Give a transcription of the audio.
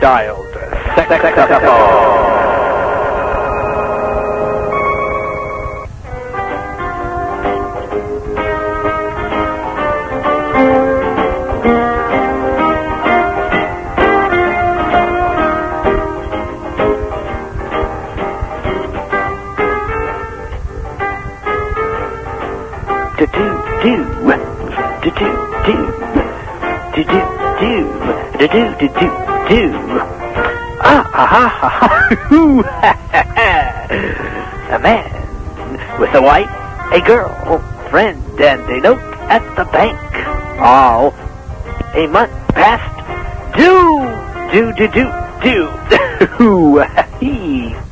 dialed saxophone. A man with a wife, a girl, friend, and a note at the bank. All a month past due.